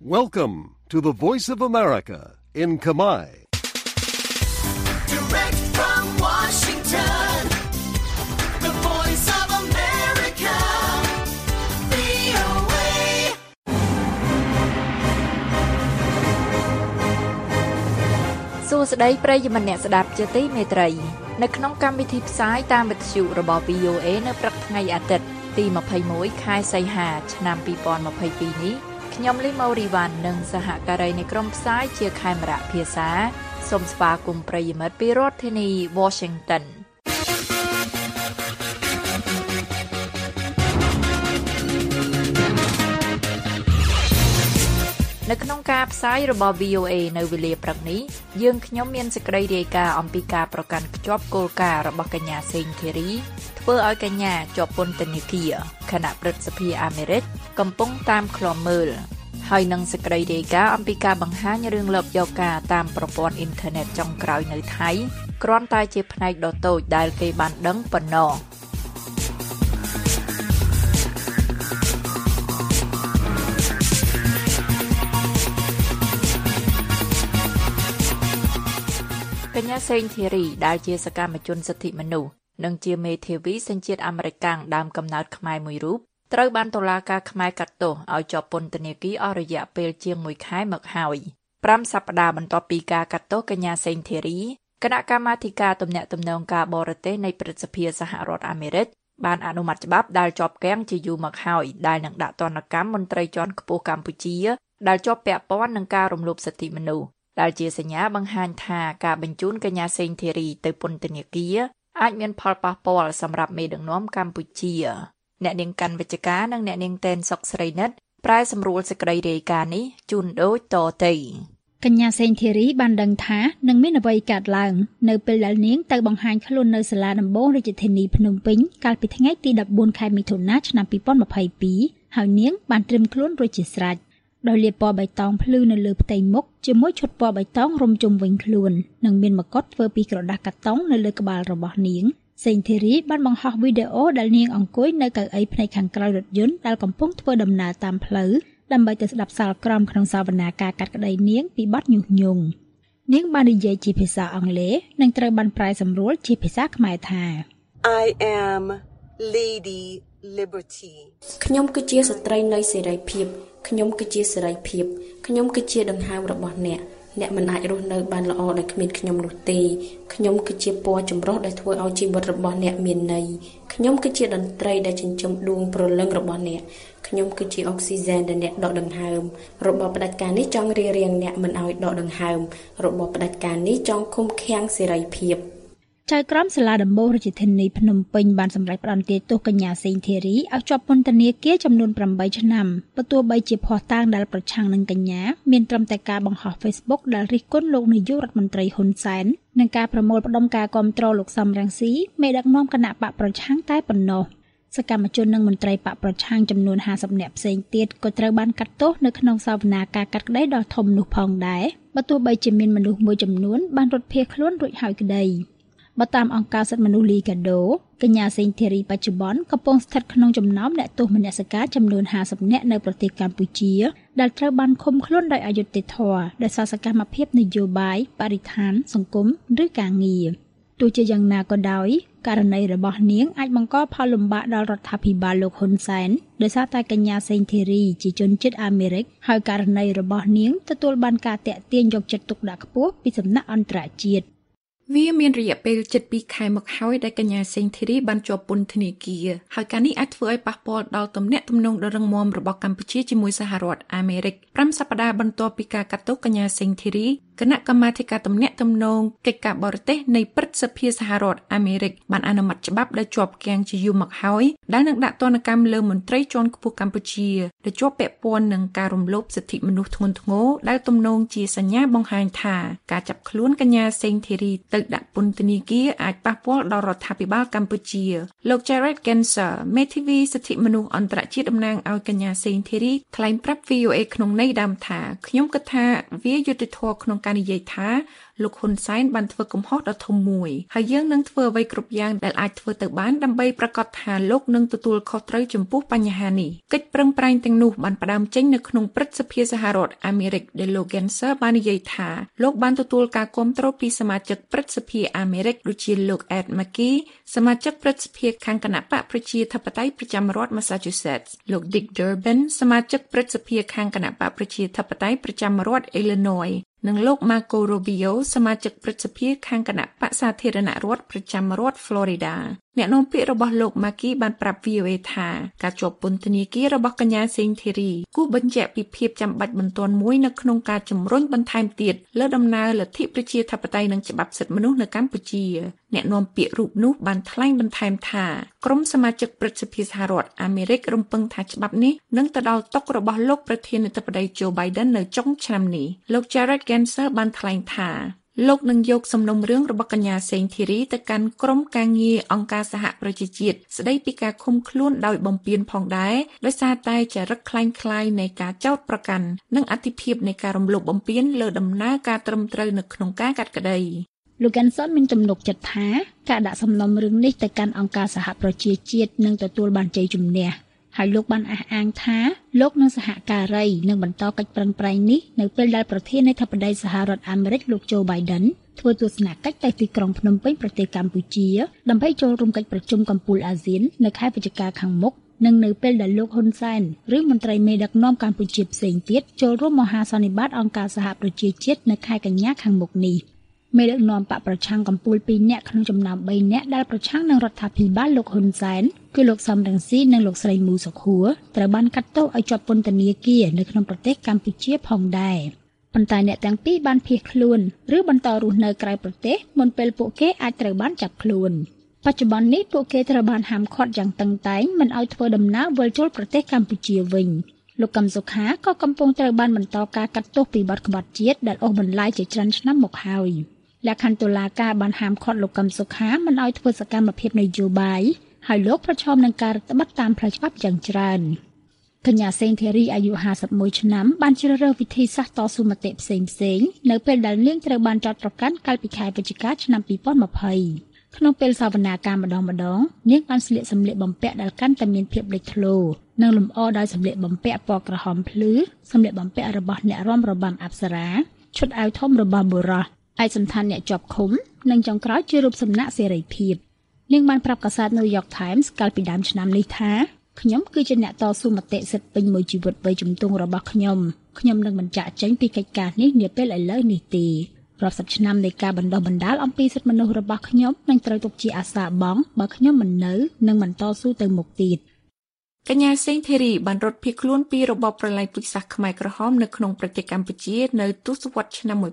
Welcome to the Voice of America in Khmer. Direct from Washington, the Voice of America, VOA. សួស្តីប្រិយមិត្តអ្នកស្ដាប់ជាទីមេត្រីនៅក្នុងកម្មវិធីផ្សាយតាមវិទ្យុរបស់ VOA នៅព្រឹកថ្ងៃអាទិត្យទី21ខែសីហាឆ្នាំ2022នេះខ្ញុំលីម៉ូរីវ៉ាន់និងសហការីនៃក្រុមផ្សាយជាខេមរៈភាសាសូមស្វាគមន៍ប្រិយមិត្តពីរដ្ឋធានី Washington នៅក្នុងការផ្សាយរបស់ VOA នៅវេលាព្រឹកនេះយើងខ្ញុំមានសេចក្តីរាយការណ៍អំពីការប្រកាន់ខ្ជាប់គោលការណ៍របស់កញ្ញាសេងធីរីធ្វើឲ្យកញ្ញាជាប់ពន្ធនាគារគណៈព្រឹទ្ធសភាអាមេរិកកំពុងតាមឃ្លាំមើលហើយនឹងសេចក្តីរាយការណ៍អំពីការបង្ហាញរឿងលបយកការតាមប្រព័ន្ធអ៊ីនធឺណិតចុងក្រោយនៅថៃគ្រាន់តែជាផ្នែកដ៏តូចដែលគេបានដឹងប៉ុណ្ណោះកញ្ញាសេងធីរីដែលជាសកម្មជនសិទ្ធិមនុស្សនិងជាមេធាវីសញ្ជាតិអាមេរិកដើមកំណើតខ្មែរមួយរូបត្រូវបានតុលាការខ្មែរកាត់ទោសឲ្យជាប់ពន្ធនាគារអស់រយៈពេលជាង1ខែមកហើយ5សប្តាហ៍បន្ទាប់ពីការកាត់ទោសកញ្ញាសេងធីរីគណៈកម្មាធិការទំនាក់ទំនងការបរទេសនៃព្រឹទ្ធសភាសហរដ្ឋអាមេរិកបានអនុម័តច្បាប់ដែលជាប់គាំងជាយូរមកហើយដែលនឹងដាក់ទណ្ឌកម្មមន្ត្រីជាន់ខ្ពស់កម្ពុជាដែលជាប់ពាក់ព័ន្ធនឹងការរំលោភសិទ្ធិមនុស្សដែលជាសញ្ញាបង្ហាញថាការបញ្ជូនកញ្ញាសេងធីរីទៅពន្ធនាគារអាចមានផលប៉ះពាល់សម្រាប់មេដឹកនាំកម្ពុជាអ្នកនាងកាន់វិជ្ជការនិងអ្នកនាងតែនសុកស្រីនិតប្រែសម្រួលសេចក្តីរាយការណ៍នេះជូនដូចតទៅកញ្ញាសេងធីរីបានដឹងថានឹងមានអ្វីកើតឡើងនៅពេលដែលនាងទៅបង្ហាញខ្លួននៅសាលាដំបងរាជធានីភ្នំពេញកាលពីថ្ងៃទី14ខែមិថុនាឆ្នាំ2022ហើយនាងបានត្រៀមខ្លួនរួចជាស្រេចដោយលាបពណ៌បៃតងភ្លឺនៅលើផ្ទៃមុខជាមួយឈុតពណ៌បៃតងរុំជុំវិញខ្លួននិងមានមកុដធ្វើពីក្រដាសកាតុងនៅលើក្បាលរបស់នាងសេងធីរីបានបង្ហោះវីដេអូដែលនាងអង្គុយនៅកៅអីផ្នែកខាងក្រោយរថយន្តដែលកំពុងធ្វើដំណើរតាមផ្លូវដើម្បីទៅស្ដាប់សាលក្រមក្នុងសវនាការកាត់ក្តីនាងពីបទញុះញង់នាងបាននិយាយជាភាសាអង់គ្លេសនិងត្រូវបានប្រែសម្រួលជាភាសាខ្មែរថា I am Lady Liberty ខ្ញុំគឺជាស្ត្រីនៃសេរីភាពខ្ញុំគឺជាសេរីភាពខ្ញុំគឺជាដង្ហើមរបស់អ្នកមិនអាចរស់នៅបានល្អដោយគ្មានខ្ញុំនោះទេខ្ញុំគឺជាពណ៌ចម្រុះដែលធ្វើឲ្យជីវិតរបស់អ្នកមានន័យខ្ញុំគឺជាតន្ត្រីដែលចិញ្ចឹមដួងព្រលឹងរបស់អ្នកខ្ញុំគឺជាអុកស៊ីហ្សែនដែលអ្នកដកដង្ហើមរបបផ្ដាច់ការនេះចង់រារាំងអ្នកមិនឲ្យដកដង្ហើមរបបផ្ដាច់ការនេះចង់ឃុំឃាំងសេរីភាពចៅក្រមសាលាដំបងរាជធានីភ្នំពេញបានសម្រេចផ្តន្ទាទោសកញ្ញាសេងធីរីឲ្យជាប់ពន្ធនាគារចំនួន8ឆ្នាំបើទោះបីជាភស្តុតាងដែលប្រឆាំងនឹងកញ្ញាមានត្រឹមតែការបង្ហោះ Facebook ដែលរិះគន់លោកនាយករដ្ឋមន្ត្រីហ៊ុនសែននិងការប្រមូលផ្ដុំការគាំទ្រលោកសំរងស៊ីមេដឹកនាំគណៈបកប្រឆាំងតែប៉ុណ្ណោះសកម្មជននិងមន្ត្រីបកប្រឆាំងចំនួន50នាក់ផ្សេងទៀតក៏ត្រូវបានកាត់ទោសនៅក្នុងសវនាការកាត់ក្តីដ៏ធំនោះផងដែរបើទោះបីជាមានមនុស្សមួយចំនួនបានរត់ភៀសខ្លួនរួចហើយក្តីបើតាមអង្គការសិទ្ធិមនុស្សលីកាដូកញ្ញាសេងធីរីបច្ចុប្បន្នកំពុងស្ថិតក្នុងចំណោមអ្នកទោសមនសិការចំនួន50នាក់នៅប្រទេសកម្ពុជាដែលត្រូវបានឃុំខ្លួនដោយអយុត្តិធម៌ដោយសារសកម្មភាពនយោបាយបរិស្ថានសង្គមឬការងារទោះជាយ៉ាងណាក៏ដោយករណីរបស់នាងអាចបង្កផលលំបាកដល់រដ្ឋាភិបាលលោកហ៊ុនសែនដោយសារតែកញ្ញាសេងធីរីជាជនជាតិអាមេរិកហើយករណីរបស់នាងទទួលបានការតាក់ទាញយកចិត្តទុកដាក់ខ្ពស់ពីសំណាក់អន្តរជាតិវាមានរយៈពេល7ខែមកហើយដែលកញ្ញាសេងធីរីបានជាប់ពន្ធនាគារហើយការនេះអាចធ្វើឲ្យប៉ះពាល់ដល់ទំនាក់ទំនងដ៏រឹងមាំរបស់កម្ពុជាជាមួយសហរដ្ឋអាមេរិក5សប្តាហ៍បន្ទាប់ពីការកាត់ទោសកញ្ញាសេងធីរីគណៈកម្មាធិការទំនាក់ទំនងកិច្ចការបរទេសនៃព្រឹទ្ធសភាសហរដ្ឋអាមេរិកបានអនុម័តច្បាប់ដែលជាប់គាំងជាយូរមកហើយដែលនឹងដាក់ទណ្ឌកម្មលើមន្ត្រីជាន់ខ្ពស់កម្ពុជាដែលជាប់ពាក់ព័ន្ធនឹងការរំលោភសិទ្ធិមនុស្សធ្ងន់ធ្ងរដែលទំនងជាសញ្ញាបង្ហាញថាការចាប់ខ្លួនកញ្ញាសេងធីរីទៅដាក់ពន្ធនាគារអាចប៉ះពាល់ដល់រដ្ឋាភិបាលកម្ពុជាលោក Jared Genser មេធាវីសិទ្ធិមនុស្សអន្តរជាតិតំណាងឲ្យកញ្ញាសេងធីរីថ្លែងប្រាប់ VOA ក្នុងន័យដើមថាខ្ញុំគិតថាវាយុត្តិធម៌ក្នុងការនិយាយថាលោកហ៊ុនសែនបានធ្វើកំហុសដ៏ធំមួយហើយយើងនឹងធ្វើអ្វីគ្រប់យ៉ាងដែលអាចធ្វើទៅបានដើម្បីប្រកាសថាលោកនឹងទទួលខុសត្រូវចំពោះបញ្ហានេះកិច្ចប្រឹងប្រែងទាំងនោះបានផ្ដើមចេញនៅក្នុងព្រឹទ្ធសភាសហរដ្ឋអាមេរិកដែលលោក Gensler បាននិយាយថាលោកបានទទួលការគាំទ្រពីសមាជិកព្រឹទ្ធសភាអាមេរិកដូចជាលោក Ed McKee សមាជិកព្រឹទ្ធសភាខាងគណៈបកប្រជាធិបតេយ្យប្រចាំរដ្ឋ Massachusetts លោក Dick Durbin សមាជិកព្រឹទ្ធសភាខាងគណៈបកប្រជាធិបតេយ្យប្រចាំរដ្ឋ Illinois និងលោក Marco Rubio សមាជិកព្រឹទ្ធសភាខាងគណៈបកសាធារណរដ្ឋប្រចាំរដ្ឋ Florida អ្នកនាំពាក្យរបស់លោក Maki បានប្រាប់ VOA ថាការជាប់ពន្ធនាគាររបស់កញ្ញាសេងធីរីគូបញ្ជាក់ពីភាពចាំបាច់បន្ទាន់មួយនៅក្នុងការជំរុញបន្ថែមទៀតលើដំណើរលទ្ធិប្រជាធិបតេយ្យនិងច្បាប់សិទ្ធិមនុស្សនៅកម្ពុជាអ្នកនាំពាក្យរូបនោះបានថ្លែងបន្ថែមថាក្រុមសមាជិកព្រឹទ្ធសភាសហរដ្ឋអាមេរិករំពឹងថាច្បាប់នេះនឹងទៅដល់តុរបស់លោកប្រធានាធិបតី Joe Biden នៅចុងឆ្នាំនេះលោក Jared Gensler បានថ្លែងថាលោកនឹងយកសំណុំរឿងរបស់កញ្ញាសេងធីរីទៅកាន់ក្រុមការងារអង្គការសហប្រជាជាតិស្ដីពីការឃុំខ្លួនដោយបំពានផងដែរដោយសារតែចរិតคล้ายៗនៃការចោទប្រកាន់និងអតិភិបនៃការរំលោភបំពានលើដំណើរការត្រឹមត្រូវនៅក្នុងការកាត់ក្តីលោក Ganson មានទំនុកចិត្តថាការដាក់សំណុំរឿងនេះទៅកាន់អង្គការសហប្រជាជាតិនឹងទទួលបានជ័យជំនះហើយលោកបានអះអាងថាលោកនិងសហការីនឹងបន្តកិច្ចប្រឹងប្រែងនេះនៅពេលដែលប្រធានាធិបតីសហរដ្ឋអាមេរិកលោក Joe Biden ធ្វើទស្សនកិច្ចទៅទីក្រុងភ្នំពេញប្រទេសកម្ពុជាដើម្បីចូលរួមកិច្ចប្រជុំកំពូលអាស៊ាននៅខែវិច្ឆិកាខាងមុខនិងនៅពេលដែលលោកហ៊ុនសែនឬមន្ត្រីមេដឹកនាំកម្ពុជាផ្សេងទៀតចូលរួមមហាសន្និបាតអង្គការសហប្រជាជាតិនៅខែកញ្ញាខាងមុខនេះមេដឹកនាំបកប្រឆាំងកំពូល2នាក់ក្នុងចំណោម3នាក់ដែលប្រឆាំងនឹងរដ្ឋាភិបាលលោកហ៊ុនសែនគឺលោកសំរងស៊ីនិងលោកស្រីមូសុខួរត្រូវបានកាត់ទោសឲ្យជាប់ពន្ធនាគារនៅក្នុងប្រទេសកម្ពុជាផងដែរប៉ុន្តែអ្នកទាំងពីរបានភៀសខ្លួនឬបន្តរស់នៅក្រៅប្រទេសមុនពេលពួកគេអាចត្រូវបានចាប់ខ្លួនបច្ចុប្បន្ននេះពួកគេត្រូវបានហាមឃាត់យ៉ាងតឹងតែងមិនឲ្យធ្វើដំណើរវិលចូលប្រទេសកម្ពុជាវិញលោកកឹមសុខាក៏កំពុងត្រូវបានបន្តការកាត់ទោសពីបទក្បត់ជាតិដែលអូសបន្លាយជាច្រើនឆ្នាំមកហើយលក្ខខណ្ឌតុលាការបានហាមឃាត់លោកកឹមសុខាមិនឲ្យធ្វើសកម្មភាពនយោបាយហើយលោកប្រឈមនឹងការរដ្ឋបတ်តាមផ្លូវច្បាប់យ៉ាងច្រើនកញ្ញាសេងធីរីអាយុ51ឆ្នាំបានជ្រើសរើសវិធីសាស្ត្រតស៊ូមតិផ្សេងៗនៅពេលដែលនាងត្រូវបានចោទប្រកាន់កាលពីខែវិច្ឆិកាឆ្នាំ2020ក្នុងពេលសវនាការម្ដងនាងបានស្លៀកសម្លៀកបំពាក់ដែលកាន់តែមានភាពលេចធ្លោនិងលម្អដោយសម្លៀកបំពាក់ពណ៌ក្រហមភ្លឺសម្លៀកបំពាក់របស់អ្នករាំរបាំអប្សរាឈុតអាវធំរបស់បុរសឯកសណ្ឋានអ្នកជាប់ឃុំនិងចុងក្រោយជារូបសំណាកសេរីភាពនាងបានប្រាប់កាសែត New York Times កាលពីដើមឆ្នាំនេះថាខ្ញុំគឺជាអ្នកតស៊ូមតិសិទ្ធិពេញមួយជីវិតវ័យជំទង់របស់ខ្ញុំនឹងមិនចាកចេញពីកិច្ចការនេះនាពេលឥឡូវនេះទេរាប់សិបឆ្នាំនៃការបណ្ដុះបណ្ដាលអំពីសិទ្ធិមនុស្សរបស់ខ្ញុំនឹងត្រូវទុកជាអាសាបង់បើខ្ញុំមិននៅនឹងបន្តស៊ូទៅមុខទៀតកញ្ញាសេងធីរីបានរត់ភៀសខ្លួនពីរបបប្រល័យពូជសាសន៍ខ្មែរក្រហមនៅក្នុងប្រទេសកម្ពុជានៅទសវត្សរ៍ឆ្នាំ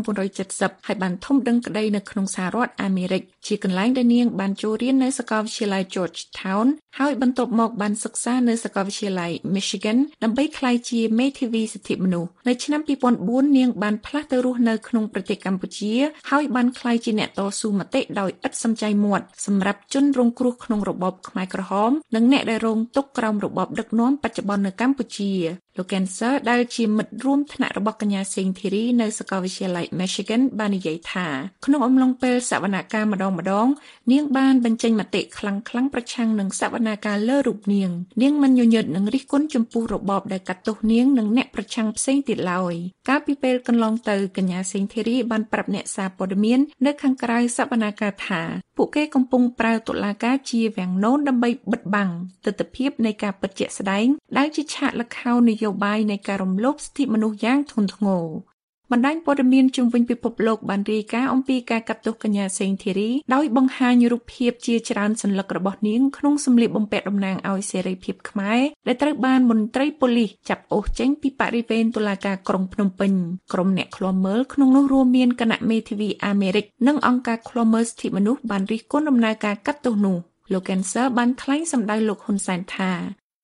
1970ហើយបានធំដឹងក្តីនៅក្នុងសហរដ្ឋអាមេរិកជាកន្លែងដែលនាងបានចូលរៀននៅសាកលវិទ្យាល័យ Georgetown ហើយបន្ទាប់មកបានសិក្សានៅសាកលវិទ្យាល័យ Michigan ដើម្បីក្លាយជាមេធាវីសិទ្ធិមនុស្សនៅឆ្នាំ2004នាងបានផ្លាស់ទៅរស់នៅក្នុងប្រទេសកម្ពុជាហើយបានក្លាយជាអ្នកតស៊ូមតិដោយឥតសំចៃមាត់សម្រាប់ជនរងគ្រោះក្នុងរបបខ្មែរក្រហមនិងអ្នកដែលរងទុក្ខក្រោមរបបដឹកនាំបច្ចុប្បន្ននៅកម្ពុជាលោក Gensler ដែលជាមិត្តរួមថ្នាក់របស់កញ្ញាសេងធីរីនៅសាកលវិទ្យាល័យ Michigan បាននិយាយថាក្នុងអំឡុងពេលសវនកម្មម្ដងនាងបានបញ្ចេញមតិខ្លាំងប្រឆាំងនឹងសវនកម្មលើរូបនាងមិនញញើតនឹងរិះគន់ចំពោះរបបដែលកាត់ទោសនាងនិងអ្នកប្រឆាំងផ្សេងទៀតឡើយកាលពីពេលកន្លងទៅកញ្ញាសេងធីរីបានប្រាប់អ្នកសារព័ត៌មាននៅខាងក្រៅសវនកម្មថាពួកគេកំពុងប្រើតុលាការជាវាំងននដើម្បីបិទបាំងទស្សនវិជ្ជានៃការពិតជាក់ស្ដែងដែលជាឆាកល្ខោននយោបាយនៃការរំលោភសិទ្ធិមនុស្សយ៉ាងធ្ងន់ធ្ងរបណ្ដាញព័ត៌មានជុំវិញពិភពលោកបានរាយការណ៍អំពីការកាត់ទោសកញ្ញាសេងធីរីដោយបង្ហាញរូបភាពជាច្រើនសន្លឹករបស់នាងក្នុងសម្លៀកបំពាក់តំណាងឲ្យសេរីភាពខ្មែរដែលត្រូវបានមន្ត្រីប៉ូលីសចាប់អូសចេញពីបរិវេណតុលាការក្រុងភ្នំពេញក្រុមអ្នកឃ្លាំមើលក្នុងនោះរួមមានគណៈមេធាវីអាមេរិកនិងអង្គការឃ្លាំមើលសិទ្ធិមនុស្សបានរិះគន់ដំណើរការកាត់ទោសនោះលោក Gensler បានថ្លែងសម្ដៅលោកហ៊ុនសែនថា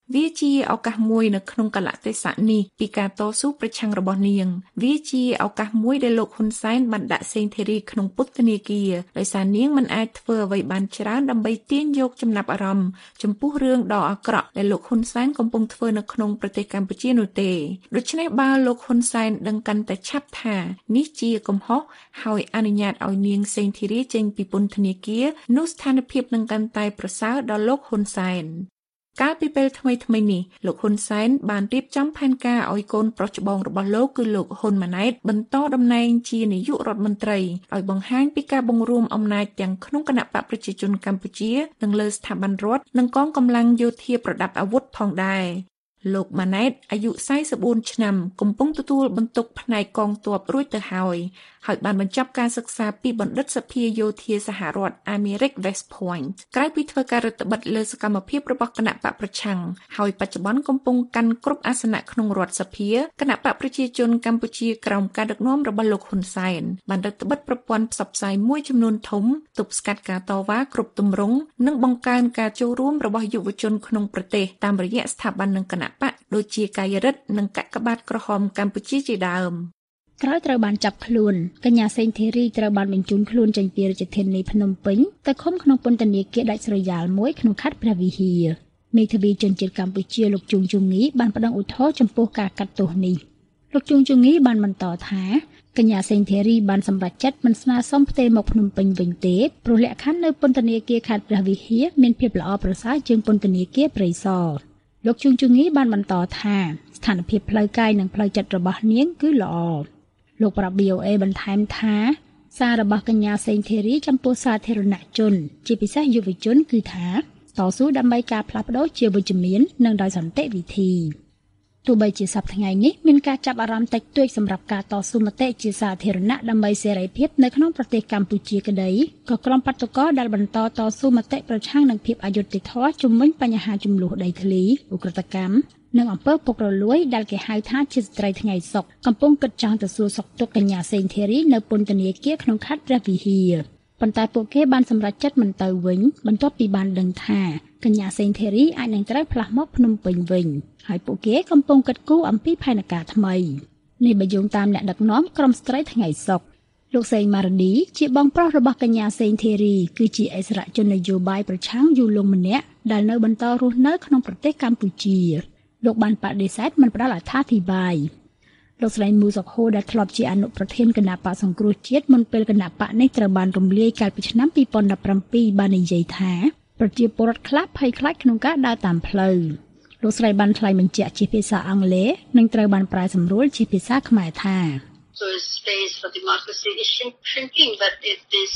វាជាឱកាសមួយនៅក្នុងកលៈទេសៈនេះពីការតស៊ូប្រឆាំងរបស់នាងវាជាឱកាសមួយដែលលោកហ៊ុនសែនបានដាក់សេងធីរីក្នុងពន្ធនាគារដោយសារនាងមិនអាចធ្វើអ្វីបានច្រើនដើម្បីទាញយកចំណាប់អារម្មណ៍ចំពោះរឿងដ៏អាក្រក់ដែលលោកហ៊ុនសែនកំពុងធ្វើនៅក្នុងប្រទេសកម្ពុជានោះទេដូច្នេះបើលោកហ៊ុនសែនដឹងកាន់តែឆាប់ថានេះជាកំហុសហើយអនុញ្ញាតឲ្យនាងសេងធីរីចេញពីពន្ធនាគារនោះស្ថានភាពនឹងកាន់តែប្រសើរដល់លោកហ៊ុនសែនកាលពីពេលថ្មីនេះលោកហ៊ុនសែនបានរៀបចំផែនការឲ្យកូនប្រុសច្បងរបស់លោកគឺលោកហ៊ុនម៉ាណែតបន្តតំណែងជានាយករដ្ឋមន្ត្រីឲ្យបង្ហាញពីការបង្រួមអំណាចទាំងក្នុងគណបកប្រជាជនកម្ពុជានិងលើស្ថាប័នរដ្ឋនិងកងកម្លាំងយោធាប្រដាប់អាវុធផងដែរលោកម៉ាណែតអាយុ44ឆ្នាំកំពុងទទួលបន្ទុកផ្នែកកងទ័ពរួចទៅហើយបានបញ្ចប់ការសិក្សាពីបណ្ឌិតសភាយោធាសហរដ្ឋអាមេរិក West Point ក្រោយពីធ្វើការរដ្ឋបិទលើសកម្មភាពរបស់គណបកប្រឆាំងហើយបច្ចុប្បន្នកំពុងកាន់គ្រប់អាសនៈក្នុងរដ្ឋសភាគណបកប្រជាជនកម្ពុជាក្រោមការដឹកនាំរបស់លោកហ៊ុនសែនបានរដ្ឋបិទប្រព័ន្ធផ្សព្វផ្សាយមួយចំនួនធំទប់ស្កាត់ការតវ៉ាគ្រប់ទម្រង់និងបង្កើនការចូលរួមរបស់យុវជនក្នុងប្រទេសតាមរយៈស្ថាប័ននិងគណបកដូចជាកាយរដ្ឋនិងកាកបាទក្រហមកម្ពុជាជាដើមក្រោយត្រូវបានចាប់ខ្លួនកញ្ញាសេងធីរីត្រូវបានបញ្ជូនខ្លួនចេញពីរាជធានីភ្នំពេញទៅឃុំក្នុងពន្ធនាគារដាច់ស្រយាលមួយក្នុងខេត្តព្រះវិហារមេធាវីជនជាតិកម្ពុជាលោកជួងជងីបានប្តឹងឧទ្ធរណ៍ចំពោះការកាត់ទោសនេះលោកជួងជងីបានបន្តថាកញ្ញាសេងធីរីបានសម្រេចចិត្តមិនស្នើសុំផ្ទេរមកភ្នំពេញវិញទេព្រោះលក្ខខណ្ឌនៅពន្ធនាគារខេត្តព្រះវិហារមានភាពល្អប្រសើរជាងពន្ធនាគារព្រៃសរលោកជួងជងីបានបន្តថាស្ថានភាពផ្លូវកាយនិងផ្លូវចិត្តរបស់នាងគឺល្អលោកប្រាប់ BOA បន្ថែមថាសាររបស់កញ្ញាសេងធីរីចំពោះសាធារណជនជាពិសេសយុវជនគឺថាតស៊ូដើម្បីការផ្លាស់ប្ដូរជាវិជ្ជមាននិងដោយសន្តិវិធីទោះបីជាសប្តាហ៍ថ្ងៃនេះមានការចាប់អារម្មណ៍តិចតួចសម្រាប់ការតស៊ូមតិជាសាធារណៈដើម្បីសេរីភាពនៅក្នុងប្រទេសកម្ពុជាក្តីក៏ក្រុមបាតុករដែលបន្តតស៊ូមតិប្រឆាំងនឹងភាពអយុត្តិធម៌ជំវិញបញ្ហាចំនួនដីធ្លីឧក្រិដ្ឋកម្មនិងអំពើពុករលួយដែលគេហៅថាជាស្ត្រីថ្ងៃសុខកំពុងគិតចង់ទៅសួរសុខទុក្ខកញ្ញាសេងធីរីនៅពន្ធនាគារក្នុងខេត្តព្រះវិហារប៉ុន្តែពួកគេបានសម្រេចចិត្តមិនទៅវិញបន្ទាប់ពីបានដឹងថាកញ្ញាសេងធីរីអាចនឹងត្រូវផ្លាស់មកភ្នំពេញវិញហើយពួកគេកំពុងគិតគូរអំពីផែនការថ្មីនេះបើយោងតាមអ្នកដឹកនាំក្រុមស្ត្រីថ្ងៃសុខលោកសេងម៉ារ៉ាឌីជាបងប្រុសរបស់កញ្ញាសេងធីរីគឺជាអិសរាជជននយោបាយប្រឆាំងយូរលង់ម្នាក់ដែលនៅបន្តរស់នៅក្នុងប្រទេសកម្ពុជាលោកបានបដិសេធមិនផ្ដល់អត្ថាធិប្បាយលោកស្រីមូសុខហូដែលធ្លាប់ជាអនុប្រធានគណៈបកសង្គ្រោះជាតិមុនពេលគណៈបកនេះត្រូវបានរំលាយកាលពីឆ្នាំ2017បាននិយាយថាប្រជាពលរដ្ឋខ្លះភ័យខ្លាចក្នុងការដើរតាមផ្លូវលោកស្រីបានថ្លែងបញ្ជាក់ជាភាសាអង់គ្លេសនិងត្រូវបានប្រែសម្រួលជាភាសាខ្មែរថា So space for democracy is shrinking but it is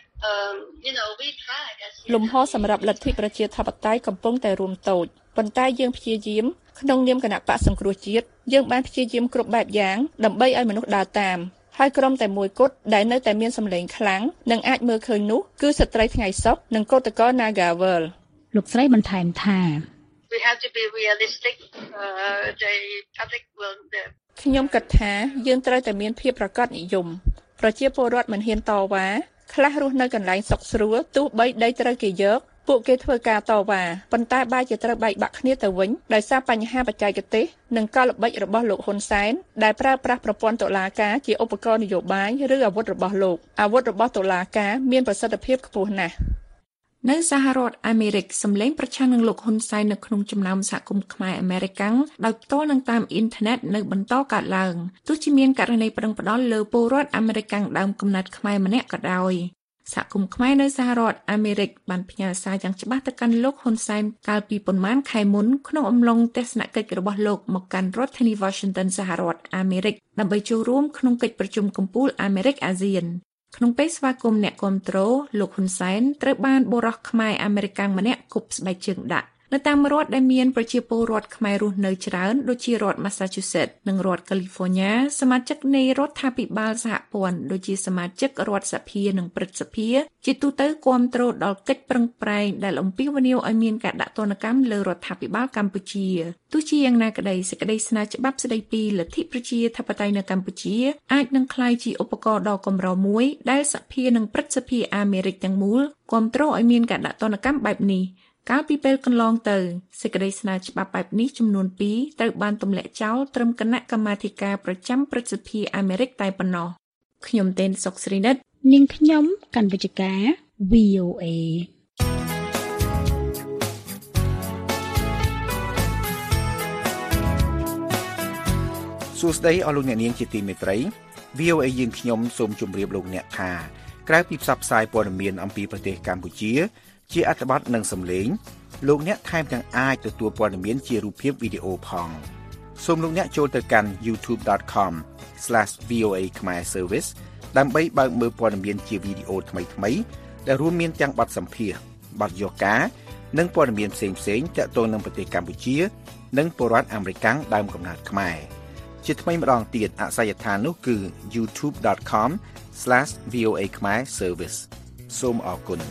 we try as លំហសម្រាប់លទ្ធិប្រជាធិបតេយ្យកំពុងតែរួមតូចប៉ុន្តែយើងព្យាយាមក្នុងនាមគណៈបកសង្គ្រោះជាតិយើងបានព្យាយាមគ្រប់បែបយ៉ាងដើម្បីឲ្យមនុស្សដើរតាមហើយក្រុមតែមួយគត់ដែលនៅតែមានសម្លេងខ្លាំងនិងអាចមើលឃើញនោះគឺស្ត្រីថ្ងៃសុខនិងកោតក្រ Nagawal លោកស្រីបន្ថែមថា We have to be realistic the public will ខ្ញុំគិតថាយើងត្រូវតែមានភាពប្រាកដនិយមប្រជាពលរដ្ឋមិនហ៊ានតវ៉ាខ្លះរស់នៅកន្លែងសុខស្រួលទោះបីដីត្រូវគេយកពួកគេធ្វើការតវ៉ាប៉ុន្តែបែរជាត្រូវបែកបាក់គ្នាទៅវិញដោយសារបញ្ហាបច្ចេកទេសនិងកលល្បិចរបស់លោកហ៊ុនសែនដែលប្រើប្រាស់ប្រព័ន្ធតុលាការជាឧបករណ៍នយោបាយឬអាវុធរបស់លោកអាវុធរបស់តុលាការមានប្រសិទ្ធភាពខ្ពស់ណាស់នៅសហរដ្ឋអាមេរិកសម្លេងប្រឆាំងនឹងលោកហ៊ុនសែននៅក្នុងចំណោមសហគមន៍ខ្មែរអាមេរិកាំងដោយផ្ទាល់និងតាមអ៊ីនធឺណិតនៅបន្តកើតឡើងទោះជាមានករណីប្តឹងផ្តល់លើពលរដ្ឋអាមេរិកាំងដើមកំណត់ខ្មែរម្នាក់ក៏ដោយសហគមន៍ខ្មែរនៅសហរដ្ឋអាមេរិកបានផ្ញើសារយ៉ាងច្បាស់ទៅកាន់លោកហ៊ុនសែនកាលពីប៉ុន្មានខែមុនក្នុងអំឡុងទស្សនកិច្ចរបស់លោកមកកាន់រដ្ឋធានី Washington សហរដ្ឋអាមេរិកដើម្បីចូលរួមក្នុងកិច្ចប្រជុំកំពូលអាមេរិកអាស៊ានក្នុងពេលស្វាគមន៍អ្នកគាំទ្រលោកហ៊ុនសែនត្រូវបានបុរសខ្មែរអាមេរិកាំងម្នាក់គប់ស្បែកជើងដាក់នៅតាមរដ្ឋដែលមានប្រជាពលរដ្ឋខ្មែររស់នៅច្រើនដូចជារដ្ឋ Massachusetts និងរដ្ឋ California សមាជិកនៃរដ្ឋាភិបាលសហព័ន្ធដូចជាសមាជិករដ្ឋសភានិងព្រឹទ្ធសភាជាទូទៅគាំទ្រដល់កិច្ចប្រឹងប្រែងដែលអំពាវនាវឲ្យមានការដាក់ទណ្ឌកម្មលើរដ្ឋាភិបាលកម្ពុជាទោះជាយ៉ាងណាក្តីសេចក្តីស្នើច្បាប់ស្តីពីលទ្ធិប្រជាធិបតេយ្យនៅកម្ពុជាអាចនឹងក្លាយជាឧបករណ៍ដ៏កម្រមួយដែលសភានិងព្រឹទ្ធសភាអាមេរិកទាំងមូលគាំទ្រឲ្យមានការដាក់ទណ្ឌកម្មបែបនេះកាលពីពេលកន្លងទៅសេចក្តីស្នើច្បាប់បែបនេះចំនួន2ត្រូវបានទម្លាក់ចោលត្រឹមគណៈកម្មាធិការប្រចាំព្រឹទ្ធសភាអាមេរិកតែប៉ុណ្ណោះខ្ញុំទេនសុកស្រីនិតនាងខ្ញុំកាន់វិជ្ជការ VOA សួស្តីអស់លោកអ្នកនាងជាទីមេត្រី VOA យើងខ្ញុំសូមជម្រាបលោកអ្នកថាក្រៅពីផ្សព្វផ្សាយព័ត៌មានអំពីប្រទេសកម្ពុជាជាអត្ថបទនិងសំឡេងលោកអ្នកថែមទាំងអាចទទួលព័ត៌មានជារូបភាពវីដេអូផងសូមលោកអ្នកចូលទៅកាន់ youtube.com/VOA Khmer Service ដើម្បីបើកមើលព័ត៌មានជាវីដេអូថ្មីៗដែលរួមមានទាំងបទសម្ភាសន៍បទយកការនិងព័ត៌មានផ្សេងៗទាក់ទងនឹងប្រទេសកម្ពុជានិងពលរដ្ឋអាមេរិកដើមកំណើតខ្មែរជាថ្មីម្ដងទៀតអាសយដ្ឋាននោះគឺ youtube.com/VOA Khmer Service សូមអរគុណ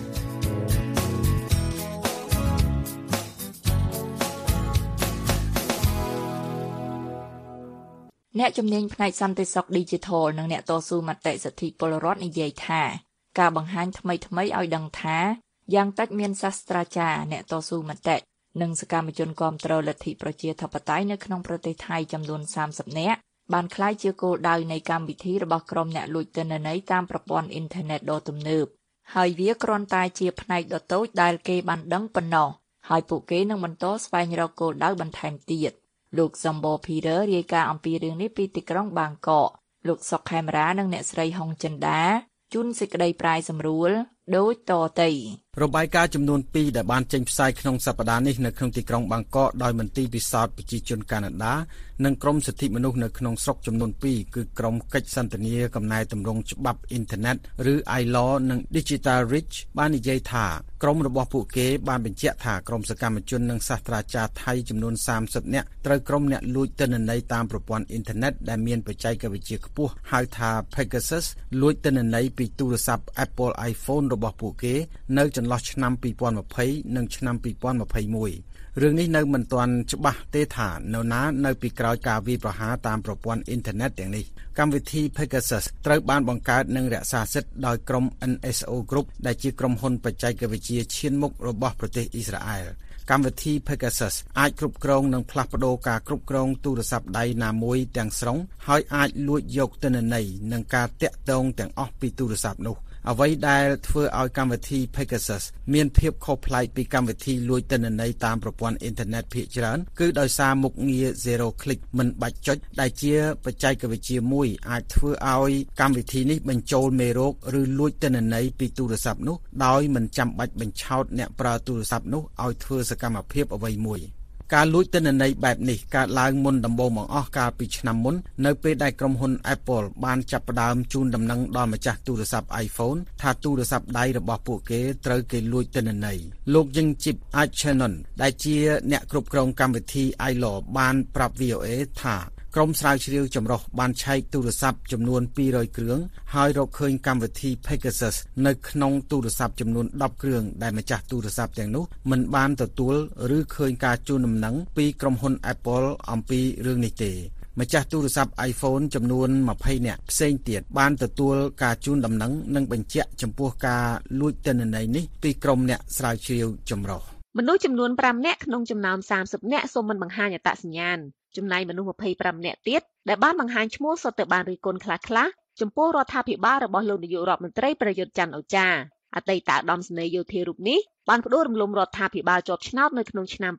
អ្នកជំនាញផ្នែកសន្តិសុខ Digital និងអ្នកតស៊ូមតិសិទ្ធិពលរដ្ឋនិយាយថាការបង្ហាញថ្មីៗឲ្យដឹងថាយ៉ាងតិចមានសាស្ត្រាចារ្យអ្នកតស៊ូមតិនិងសកម្មជនគាំទ្រលទ្ធិប្រជាធិបតេយ្យនៅក្នុងប្រទេសថៃចំនួន30នាក់បានក្លាយជាគោលដៅនៃកម្មវិធីរបស់ក្រុមអ្នកលួចទិន្នន័យតាមប្រព័ន្ធអ៊ីនធឺណិតដ៏ទំនើបហើយវាគ្រាន់តែជាផ្នែកដ៏តូចដែលគេបានដឹងប៉ុណ្ណោះហើយពួកគេនឹងបន្តស្វែងរកគោលដៅបន្ថែមទៀតលោកសំបូ Peter រាយការណ៍អំពីរឿងនេះពីទីក្រុងបាងកកលោកសុកខេមរានិងអ្នកស្រីហុងចិន្តាជូនសេចក្តីប្រាយសម្រួលដូចតទៅរបាយការណ៍ចំនួន2ដែលបានចេញផ្សាយក្នុងសប្តាហ៍នេះនៅក្នុងទីក្រុងបាងកកដោយមន្ទីរពិសោធន៍ប្រជាជនកាណាដានិងក្រមសិទ្ធិមនុស្សនៅក្នុងស្រុកចំនួន2គឺក្រមកិច្ចសន្ទនាកំណែតម្រង់ច្បាប់អ៊ីនធឺណិតឬ iLaw និង Digital Reach បាននិយាយថាក្រមរបស់ពួកគេបានបញ្ជាក់ថាក្រមសកម្មជននិងសាស្ត្រាចារ្យថៃចំនួន30នាក់ត្រូវក្រមអ្នកលួចទិន្នន័យតាមប្រព័ន្ធអ៊ីនធឺណិតដែលមានបច្ចេកវិទ្យាខ្ពស់ហៅថា Pegasus លួចទិន្នន័យពីទូរស័ព្ទ Apple iPhone របស់ពួកគេនៅចន្លោះឆ្នាំ2020និងឆ្នាំ2021រឿងនេះនៅមិនទាន់ច្បាស់ទេថានៅណានៅពីក្រោយការវាយប្រហារតាមប្រព័ន្ធអ៊ីនធឺណិតទាំងនេះកម្មវិធី Pegasus ត្រូវបានបង្កើតនិងរក្សាសិទ្ធិដោយក្រុម NSO Group ដែលជាក្រុមហ៊ុនបច្ចេកវិទ្យាឈានមុខរបស់ប្រទេសអ៊ីស្រាអែលកម្មវិធី Pegasus អាចគ្រប់គ្រងនិងផ្លាស់ប្តូរការគ្រប់គ្រងទូរស័ព្ទដៃណាមួយទាំងស្រុងហើយអាចលួចយកទិន្នន័យនិងការតាក់ទងទាំងអស់ពីទូរស័ព្ទនោះអ្វីដែលធ្វើឲ្យកម្មវិធី Pegasus មានភាពខុសប្លែកពីកម្មវិធីលួចទិន្នន័យតាមប្រព័ន្ធអ៊ីនធឺណិតភាគច្រើនគឺដោយសារមុខងារ Zero Click មិនបាច់ចុចដែលជាបច្ចេកវិទ្យាមួយអាចធ្វើឲ្យកម្មវិធីនេះបញ្ចូលមេរោគឬលួចទិន្នន័យពីទូរស័ព្ទនោះដោយមិនចាំបាច់បញ្ឆោតអ្នកប្រើទូរស័ព្ទនោះឲ្យធ្វើសកម្មភាពអ្វីមួយការលួចទិន្នន័យបែបនេះកើតឡើងមុនដំបូងបង្អស់កាលពីឆ្នាំមុននៅពេលដែលក្រុមហ៊ុន Apple បានចាប់ផ្ដើមជូនដំណឹងដល់ម្ចាស់ទូរស័ព្ទ iPhone ថាទូរស័ព្ទដៃរបស់ពួកគេត្រូវគេលួចទិន្នន័យលោក Yingchip Achenon ដែលជាអ្នកគ្រប់គ្រងកម្មវិធី iLaw បានប្រាប់ VOA ថាក្រុមស្រាវជ្រាវចម្រុះបានឆែកទូរស័ព្ទចំនួន200គ្រឿងហើយរកឃើញកម្មវិធី Pegasus នៅក្នុងទូរស័ព្ទចំនួន10គ្រឿងដែលម្ចាស់ទូរស័ព្ទទាំងនោះមិនបានទទួលឬឃើញការជូនដំណឹងពីក្រុមហ៊ុន Apple អំពីរឿងនេះទេម្ចាស់ទូរស័ព្ទ iPhone ចំនួន20នាក់ផ្សេងទៀតបានទទួលការជូនដំណឹងនិងបញ្ជាក់ចំពោះការលួចទិន្នន័យនេះពីក្រុមអ្នកស្រាវជ្រាវចម្រុះមនុស្សចំនួន5នាក់ក្នុងចំណោម30នាក់សូមមិនបង្ហាញអត្តសញ្ញាណចំណែកមនុស្ស25នាក់ទៀតដែលបានបង្ហាញឈ្មោះសុទ្ធតែបានរិះគន់ខ្លះៗចំពោះរដ្ឋាភិបាលរបស់លោកនាយករដ្ឋមន្ត្រីប្រយុទ្ធច័ន្ទអូចាអតីតឧត្តមសេនីយ៍យោធារូបនេះបានផ្ដួលរំលំរដ្ឋាភិបាលជាប់ឆ្នោតនៅក្នុងឆ្នាំ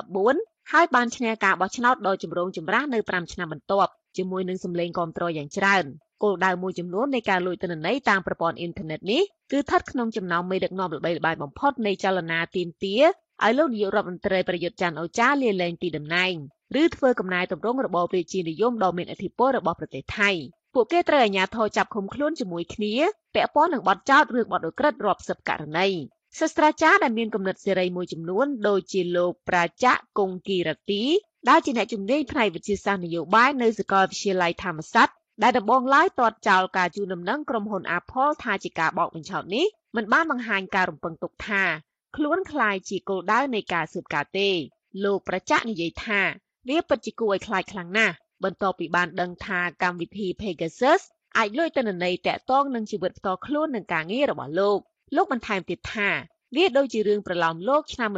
2014ហើយបានឈ្នះការបោះឆ្នោតដ៏ចម្រូងចម្រាសនៅ5ឆ្នាំបន្ទាប់ជាមួយនឹងសម្លេងគាំទ្រយ៉ាងច្រើនគោលដៅមួយចំនួននៃការលួចទិន្នន័យតាមប្រព័ន្ធអ៊ីនធឺណិតនេះគឺស្ថិតក្នុងចំណោមមេដឹកនាំល្បីល្បាញបំផុតនៃចលនាទាមទារឲ្យលោកនាយករដ្ឋមន្ត្រីប្រយុទ្ធច័ន្ទអូចាលាលែងពីតំណែងឬធ្វើកំណែទម្រង់របបរាជានិយមដ៏មានឥទ្ធិពលរបស់ប្រទេសថៃពួកគេត្រូវអាជ្ញាធរចាប់ឃុំខ្លួនជាមួយគ្នាពាក់ព័ន្ធនឹងបទចោទឬបទឧក្រិដ្ឋរាប់សិបករណីសាស្ត្រាចារ្យដែលមានគំនិតសេរីមួយចំនួនដូចជាលោកប្រាជៈគង្គគីរទីដែលជាអ្នកជំនាញផ្នែកវិទ្យាសាស្ត្រនយោបាយនៅសាកលវិទ្យាល័យធម្មសាស្ត្រដែលដំបងឡើយទាត់ចោលការជូនដំណឹងក្រុមហ៊ុន Apple ថាជាការបោកបញ្ឆោតនេះមិនបានបង្ហាញការរំពឹងទុកថាខ្លួនខ្លាយជាគោលដៅនៃការស៊ើបការទេលោកប្រាជៈនិយាយថាវាពិតជាគួរឲ្យខ្លាចខ្លាំងណាស់បន្ទាប់ពីបានដឹងថាកម្មវិធី Pegasus អាចលួចទិន្នន័យតាក់ទងនឹងជីវិតផ្ទាល់ខ្លួននិងការងាររបស់លោកបន្ថែមទៀតថាវាដូចជារឿងប្រឡោមលោកឆ្នាំ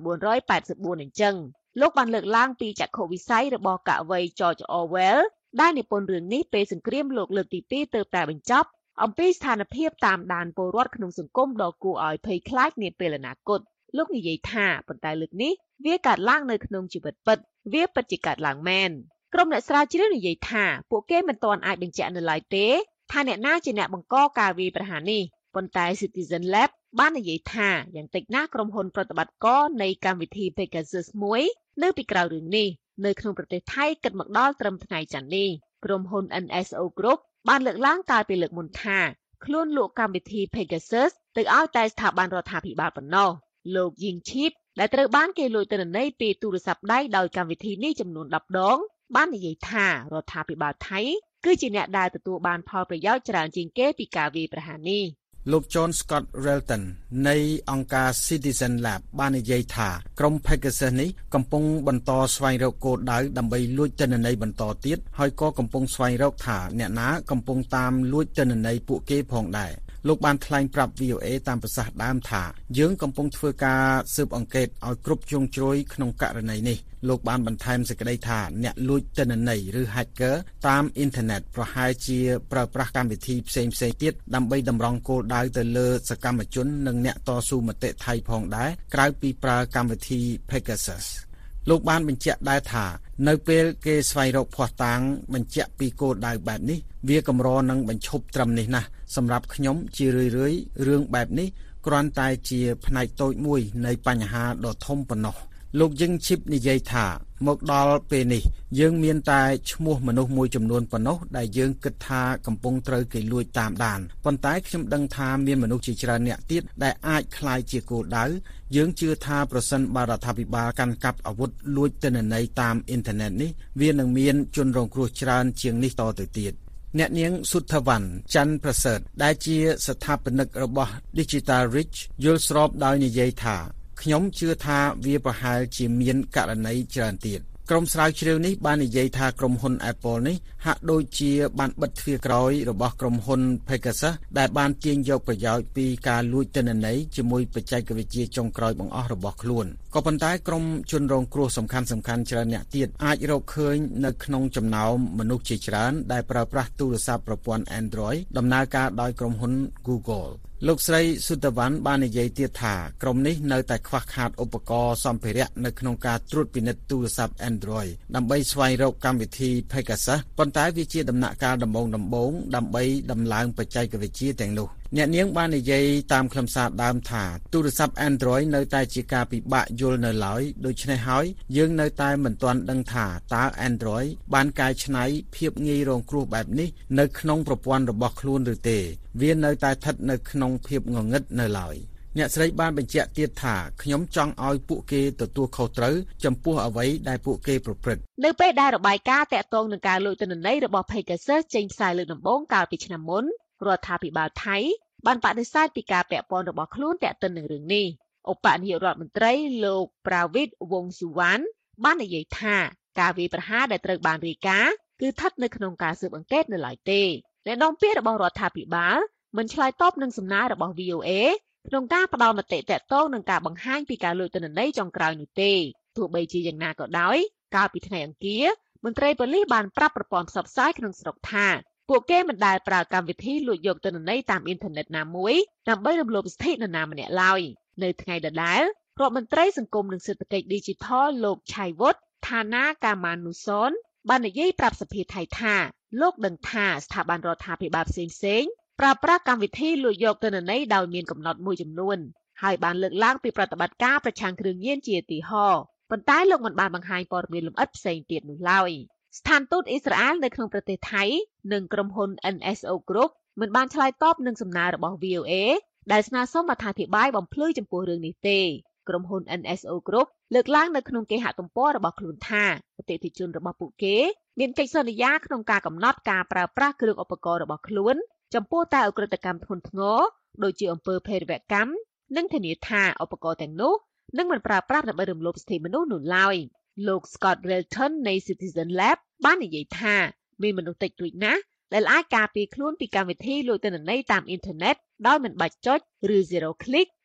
1984អញ្ចឹងលោកបានលើកឡើងពីចក្ខុវិស័យរបស់កវី George Orwell ដែលនិពន្ធរឿងនេះពេលសង្គ្រាមលោកលើកទី2ទើបតែបញ្ចប់អំពីស្ថានភាពតាមដានពលរដ្ឋក្នុងសង្គមដ៏គួរឲ្យភ័យខ្លាចនាពេលអនាគតលោកនិយាយថាប៉ុន្តែលើកនេះវាកើតឡើងនៅក្នុងជីវិតពិតវាពិតជាកើតឡើងមែនក្រុមអ្នកស្រាវជ្រាវនិយាយថាពួកគេមិនទាន់អាចបញ្ជាក់នៅឡើយទេថាអ្នកណាជាអ្នកបង្កការវាយប្រហារនេះប៉ុន្តែ Citizen Lab បាននិយាយថាយ៉ាងតិចណាស់ក្រុមហ៊ុនប្រតិបត្តិការនៃកម្មវិធី Pegasus មួយនៅពីក្រោយរឿងនេះនៅក្នុងប្រទេសថៃគិតមកដល់ត្រឹមថ្ងៃច័ន្ទនេះក្រុមហ៊ុន NSO Group បានលើកឡើងកាលពីលើកមុនថាខ្លួនលក់កម្មវិធី Pegasus ទៅឲ្យតែស្ថាប័នរដ្ឋាភិបាលប៉ុណ្ណោះលោក Ying Chip ដែលត្រូវបានគេលួចទិន្នន័យពីទូរស័ព្ទដៃដោយកម្មវិធីនេះចំនួន10ដងបាននិយាយថារដ្ឋាភិបាលថៃគឺជាអ្នកដែលទទួលបានផលប្រយោជន៍ច្រើនជាងគេពីការវាយប្រហារនេះលោក John Scott Relton នៃអង្គការ Citizen Lab បាននិយាយថាក្រុម Pegasus នេះកំពុងបន្តស្វែងរកគោលដៅដើម្បីលួចទិន្នន័យបន្តទៀតហើយក៏កំពុងស្វែងរកថាអ្នកណាកំពុងតាមលួចទិន្នន័យពួកគេផងដែរលោកបានថ្លែងប្រាប់ VOA តាមប្រសាសន៍ដើមថាយើងកំពុងធ្វើការស៊ើបអង្កេតឲ្យគ្រប់ជ្រុងជ្រោយក្នុងករណីនេះលោកបានបន្ថែមសេចក្តីថាអ្នកលួចទិន្នន័យឬ hacker តាមអ៊ីនធឺណិតប្រហែលជាប្រើប្រាស់កម្មវិធីផ្សេងៗទៀតដើម្បីតម្រង់គោលដៅទៅលើសកម្មជននិងអ្នកតស៊ូមតិថៃផងដែរក្រៅពីប្រើកម្មវិធី Pegasus លោកបានបញ្ជាក់ដែរថានៅពេលគេស្វែងរកភស្តុតាងបញ្ជាក់ពីគោលដៅបែបនេះវាកម្រនឹងបញ្ឈប់ត្រឹមនេះណាស់សម្រាប់ខ្ញុំជារឿយៗរឿងបែបនេះគ្រាន់តែជាផ្នែកតូចមួយនៃបញ្ហាដ៏ធំប៉ុណ្ណោះលោកយឹងឈិបនិយាយថាមកដល់ពេលនេះយើងមានតែឈ្មោះមនុស្សមួយចំនួនប៉ុណ្ណោះដែលយើងគិតថាកំពុងត្រូវគេលួចតាមដានប៉ុន្តែខ្ញុំដឹងថាមានមនុស្សជាច្រើនអ្នកទៀតដែលអាចក្លាយជាគោលដៅយើងជឿថាប្រសិនបើរដ្ឋាភិបាលកាន់កាប់អាវុធលួចទិន្នន័យតាមអ៊ីនធឺណិតនេះវានឹងមានជនរងគ្រោះច្រើនជាងនេះតទៅទៀតអ្នកនាងសុទ្ធវណ្ណច័ន្ទប្រសើតដែលជាស្ថាបនិករបស់ Digital Reach យល់ស្របដោយនិយាយថាខ្ញុំជឿថាវាប្រហែលជាមានករណីច្រើនទៀតក្រុមស្រាវជ្រាវនេះបាននិយាយថាក្រុមហ៊ុន Apple នេះហាក់ដូចជាបានបិទទ្វារក្រោយរបស់ក្រុមហ៊ុន Pegasus ដែលបានទាញយកប្រយោជន៍ពីការលួចទិន្នន័យជាមួយបច្ចេកវិទ្យាចុងក្រោយបង្អស់របស់ខ្លួនក៏ប៉ុន្តែក្រុមជនរងគ្រោះសំខាន់ៗច្រើនអ្នកទៀតអាចរកឃើញនៅក្នុងចំណោមមនុស្សជាច្រើនដែលប្រើប្រាស់ទូរស័ព្ទប្រព័ន្ធ Android ដំណើរការដោយក្រុមហ៊ុន Googleលោកស្រីសុទ្ធវណ្ណបាននិយាយទៀតថាក្រុមនេះនៅតែខ្វះខាតឧបករណ៍សម្ភារៈនៅក្នុងការត្រួតពិនិត្យទូរស័ព្ទ Android ដើម្បីស្វែងរកកម្មវិធី Pegasus ប៉ុន្តែវាជាដំណាក់កាលដំបូងៗដើម្បីដំឡើងបច្ចេកវិទ្យាទាំងនោះអ្នកនាងបាននិយាយតាមខ្លឹមសារដើមថាទូរស័ព្ទ Android នៅតែជាការពិបាកយល់នៅឡើយដូច្នេះហើយយើងនៅតែមិនទាន់ដឹងថាតើ Android បានកែច្នៃភាពងាយរងគ្រោះបែបនេះនៅក្នុងប្រព័ន្ធរបស់ខ្លួនឬទេវានៅតែស្ថិតនៅក្នុងភាពងងឹតនៅឡើយអ្នកស្រីបានបញ្ជាក់ទៀតថាខ្ញុំចង់ឲ្យពួកគេទទួលខុសត្រូវចំពោះអ្វីដែលពួកគេប្រព្រឹត្តនៅពេលដែលរបាយការណ៍តាក់ទងនឹងការលួចទិន្នន័យរបស់ Pegasus ចេញផ្សាយលើកដំបូងកាលពីឆ្នាំមុនរដ្ឋាភិបាលថៃបានបដិសេធពីការពាក់ព័ន្ធរបស់ខ្លួនទាក់ទិននឹងរឿងនេះឧបនាយករដ្ឋមន្ត្រីលោកប្រាវិតវង្សសុវណ្ណបាននិយាយថាការវាយប្រហារដែលត្រូវបានរាយការណ៍គឺស្ថិតនៅក្នុងការស៊ើបអង្កេតនៅឡើយទេអ្នកនាំពាក្យរបស់រដ្ឋាភិបាលមិនឆ្លើយតបនឹងសំណើរបស់ VOA ក្នុងការផ្ដល់មតិតាក់ទងនឹងការបង្ហាញពីការលួចទិន្នន័យចុងក្រោយនោះទេទោះបីជាយ៉ាងណាក៏ដោយកាលពីថ្ងៃអង្គារមន្ត្រីប៉ូលីសបានប្រាប់ប្រព័ន្ធផ្សព្វផ្សាយក្នុងស្រុកថាពួកគេមិនដែលប្រើកម្មវិធីលួចយកទិន្នន័យតាមអ៊ីនធឺណិតណាមួយដើម្បីរំលោភសិទ្ធិនរណាម្នាក់ឡើយនៅថ្ងៃដដែលរដ្ឋមន្ត្រីសង្គមនិងសេដ្ឋកិច្ច Digital លោកឆៃវុតថាណាកាម៉ានូសនបាននិយាយប្រាប់សភាថៃថាលោកដឹងថាស្ថាប័នរដ្ឋាភិបាលផ្សេងៗប្រើប្រាស់កម្មវិធីលួចយកទិន្នន័យដោយមានកំណត់មួយចំនួនហើយបានលើកឡើងពីប្រតិបត្តិការប្រឆាំងគ្រឿងញៀនជាឧទាហរណ៍ប៉ុន្តែលោកមិនបានបង្ហាញព័ត៌មានលម្អិតផ្សេងទៀតនោះឡើយស្ថានទូតអ៊ីស្រាអែលនៅក្នុងប្រទេសថៃនិងក្រុមហ៊ុន NSO Group មិនបានឆ្លើយតបនឹងសំណើរបស់ VOA ដែលស្នើសុំអត្ថាធិប្បាយបំភ្លឺចំពោះរឿងនេះទេក្រុមហ៊ុន NSO Group លើកឡើងនៅក្នុងគេហទំព័ររបស់ខ្លួនថាអតិថិជនរបស់ពួកគេមានកិច្ចសន្យាក្នុងការកំណត់ការប្រើប្រាស់គ្រឿងឧបករណ៍របស់ខ្លួនចំពោះតែឧក្រិដ្ឋកម្មធ្ងន់ធ្ងរដូចជាអំពើភេរវកម្មនិងធានាថាឧបករណ៍ទាំងនោះនឹងមិនប្រើប្រាស់ដើម្បីរំលោភសិទ្ធិមនុស្សនោះឡើយលោក Scott Relton នៃ Citizen Lab បាននិយាយថាមានមនុស្សតិចតួចណាស់ដែលអាចការពារខ្លួនពីកម្មវិធីលួចទិន្នន័យតាមអ៊ីនធឺណិតដោយមិនបាច់ចុចឬ zero click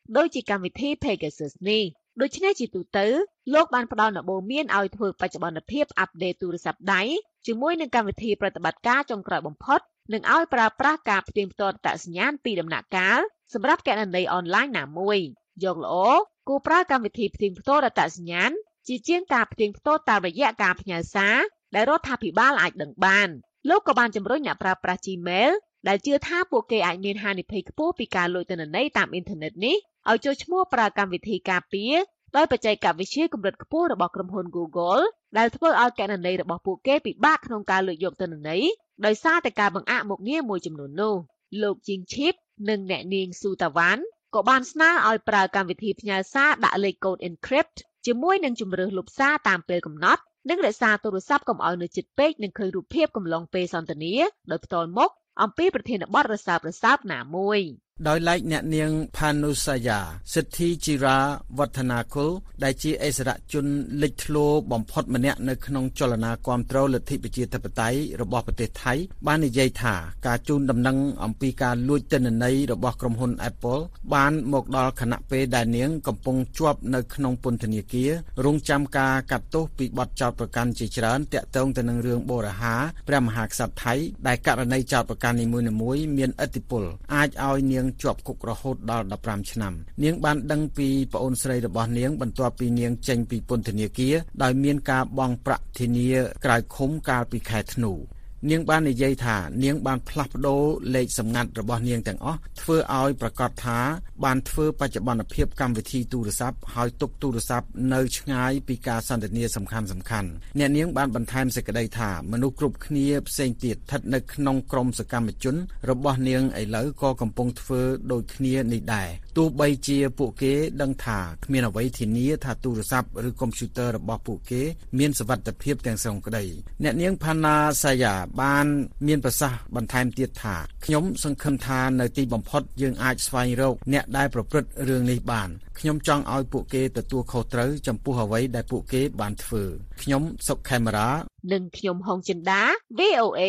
ដូចជាកម្មវិធី Pegasus នេះដូច្នេះជាទូទៅលោកបានផ្ដល់ដំបូន្មានឲ្យធ្វើបច្ចុប្បន្នភាពអាប់ដេតទូរស័ព្ទដៃជាមួយនឹងកម្មវិធីប្រតិបត្តិការចុងក្រោយបំផុតនិងឲ្យប្រើប្រាស់ការផ្ទៀងផ្ទាត់អត្តសញ្ញាណពីដំណាក់កាលសម្រាប់គណនីអនឡាញណាមួយយកល្អគួរប្រើកម្មវិធីផ្ទៀងផ្ទាត់អត្តសញ្ញាណជាជាងការផ្ទៀងផ្ទាត់តាមរយៈការផ្ញើសារដែលរដ្ឋាភិបាលអាចដឹងបានលោកក៏បានជំរុញអ្នកប្រើប្រាស់ Gmail ដែលជឿថាពួកគេអាចមានហានិភ័យខ្ពស់ពីការលួចទិន្នន័យតាមអ៊ីនធឺណិតនេះឲ្យចូលឈ្មោះប្រើកម្មវិធីការពារដោយបច្ចេកវិទ្យាកម្រិតខ្ពស់របស់ក្រុមហ៊ុន Google ដែលធ្វើឲ្យគណនីរបស់ពួកគេពិបាកក្នុងការលួចយកទិន្នន័យដោយសារតែការបង្អាក់មុខងារមួយចំនួននោះលោក Jing Chip និងអ្នកនាង Su Tavan ក៏បានស្នើឲ្យប្រើកម្មវិធីផ្ញើសារដាក់លេខកូដ encrypt ជាមួយនឹងជំរើសលុបសារតាមពេលកំណត់និងរក្សាទូរស័ព្ទកុំឲ្យនៅជិតពេកនឹងឃើញរូបភាពកំឡុងពេលសន្ទនាដោយផ្ទាល់មុខអំពីប្រធានបទរសើបណាមួយដោយឡែកអ្នកនាង Phanusaja សិទ្ធិជីរាវឌ្ឍនាគុលដែលជាអិសរាជជនលេចធ្លោបំផុតម្នាក់នៅក្នុងចលនាគាំទ្រលទ្ធិប្រជាធិបតេយ្យរបស់ប្រទេសថៃបាននិយាយថាការជូនដំណឹងអំពីការលួចទិន្នន័យរបស់ក្រុមហ៊ុន Apple បានមកដល់ខណៈពេលដែលនាងកំពុងជាប់នៅក្នុងពន្ធនាគាររងចាំការកាត់ទោសពីបទចោទប្រកាន់ជាច្រើនទាក់ទងទៅនឹងរឿងបូរហាព្រះមហាក្សត្រថៃដែលករណីចោទប្រកាន់នីមួយៗមានឥទ្ធិពលអាចឲ្យនាងជាប់គុករហូតដល់15ឆ្នាំនាងបានដឹងពីប្អូនស្រីរបស់នាងបន្ទាប់ពីនាងចេញពីពន្ធនាគារដោយមានការបង់ប្រាក់ធានាក្រៅឃុំកាលពីខែធ្នូនាងបាននិយាយថានាងបានផ្លាស់ប្ដូរលេខសម្ងាត់របស់នាងទាំងអស់ធ្វើឲ្យប្រកាសថាបានធ្វើបច្ចុប្បន្នភាពកម្មវិធីទូរស័ព្ទហើយទុកទូរស័ព្ទនៅឆ្ងាយពីការសន្ទនាសំខាន់ៗអ្នកនាងបានបន្ថែមសេចក្តីថាមនុស្សគ្រប់គ្នាផ្សេងទៀតស្ថិតនៅក្នុងក្រុមសកម្មជនរបស់នាងឥឡូវក៏កំពុងធ្វើដូចគ្នានេះដែរទោះបីជាពួកគេដឹងថាគ្មានអ្វីធានាថាទូរស័ព្ទឬកុំព្យូទ័ររបស់ពួកគេមានសុវត្ថិភាពទាំងស្រុងក្តីអ្នកនាង Phanusaja បានមានប្រសាសន៍បន្ថែមទៀតថាខ្ញុំសង្ឃឹមថានៅទីបំផុតយើងអាចស្វែងរកអ្នកដែលប្រព្រឹត្តរឿងនេះបានខ្ញុំចង់ឲ្យពួកគេទទួលខុសត្រូវចំពោះអ្វីដែលពួកគេបានធ្វើខ្ញុំសុកខេមរានិងខ្ញុំហុងចិន្តា VOA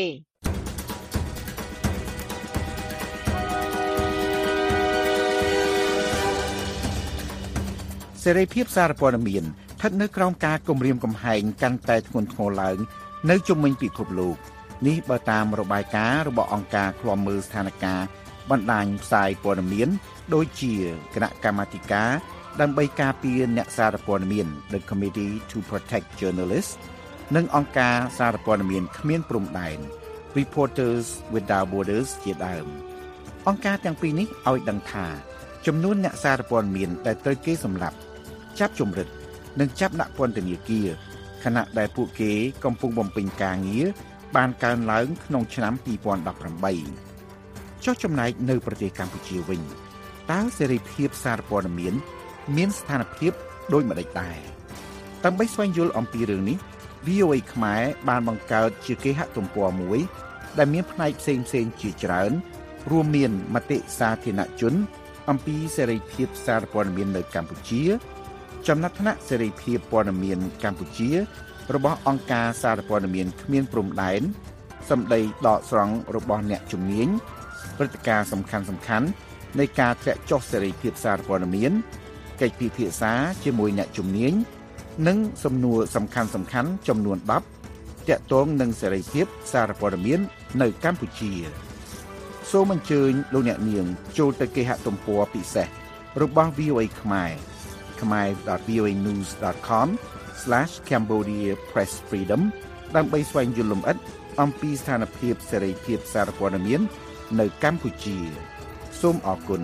សេរីភាពសារព័ត៌មានស្ថិតនៅក្រោមការគំរាមកំហែងកាន់តែធ្ងន់ធ្ងរឡើងនៅជុំវិញពិភពលោកនេះបើតាមរបាយការណ៍របស់អង្គការឃ្លាំមើលស្ថានភាពបណ្ដាញផ្សាយព័ត៌មានដូចជាគណៈកម្មាធិការដើម្បីការពារអ្នកសារព័ត៌មាន The Committee to Protect Journalists និងអង្គការសារព័ត៌មានគ្មានព្រំដែន Reporters Without Borders ជាដើមអង្គការទាំងពីរនេះឲ្យដឹងថាចំនួនអ្នកសារព័ត៌មានដែលត្រូវគេសម្លាប់ចាប់ជំរិតនិងចាប់ដាក់ពន្ធនាគារខណៈដែលពួកគេកំពុងបំពេញការងារបានកើនឡើងក្នុងឆ្នាំ2018ចុះចំណែកនៅប្រទេសកម្ពុជាវិញតើសេរីភាពសារព័ត៌មានមានស្ថានភាពដូចម្តេចដែរដើម្បីស្វែងយល់អំពីរឿងនេះ VOA ខ្មែរបានបង្កើតជាគេហទំព័រមួយដែលមានផ្នែកផ្សេងៗជាច្រើនរួមមានមតិសាធារណជនអំពីសេរីភាពសារព័ត៌មាននៅកម្ពុជាចំណាត់ថ្នាក់សេរីភាពព័ត៌មានកម្ពុជារបស់អង្គការសារព័ត៌មានគ្មានព្រំដែនសម្ដីដកស្រង់របស់អ្នកជំនាញព្រឹត្តិការណ៍សំខាន់ៗនៃការធ្លាក់ចុះសេរីភាពសារព័ត៌មានកិច្ចពិភាក្សាជាមួយអ្នកជំនាញនិងសំណួរសំខាន់ៗចំនួន10ទាក់ទងនឹងសេរីភាពសារព័ត៌មាននៅកម្ពុជាសូមអញ្ជើញលោកអ្នកនាងចូលទៅគេហទំព័រពិសេសរបស់ VOA ខ្មែរ khmer.voanews.com/Cambodia Press Freedom ដើម្បីស្វែងយល់លម្អិតអំពីស្ថានភាពសេរីភាពសារព័ត៌មាននៅកម្ពុជាសូមអរគុណ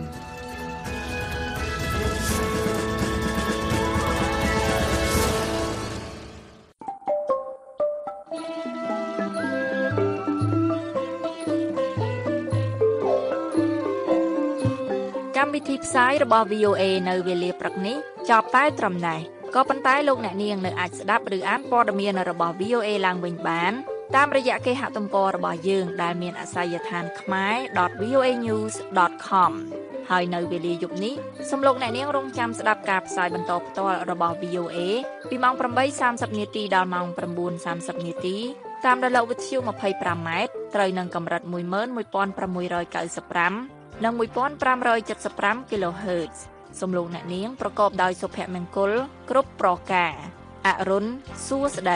កម្មវិធីផ្សាយរបស់ VOA នៅវេលាព្រឹកនេះចប់តែត្រឹមនេះក៏ប៉ុន្តែលោកអ្នកនាងនៅអាចស្ដាប់ឬអានព័ត៌មានរបស់ VOA ឡើងវិញបានតាមរយៈគេហទំព័ររបស់យើងដែលមានអាសយដ្ឋាន khmer.voanews.com ហើយនៅវេលាយប់នេះសូមលោកអ្នកនាងរងចាំស្ដាប់ការផ្សាយបន្តផ្ទាល់របស់ VOA ពីម៉ោង 8:30 នាទីដល់ម៉ោង 9:30 នាទីតាមរលកវិទ្យុ 25 ម៉ែត្រត្រូវនឹងកម្រិត 11695 និង 1575 kHz សំឡេងអ្នកនាងប្រកបដោយសុភមង្គលគ្រប់ប្រការអរុនសួស្តី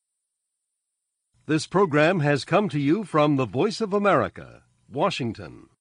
This program has come to you from the Voice of America, Washington.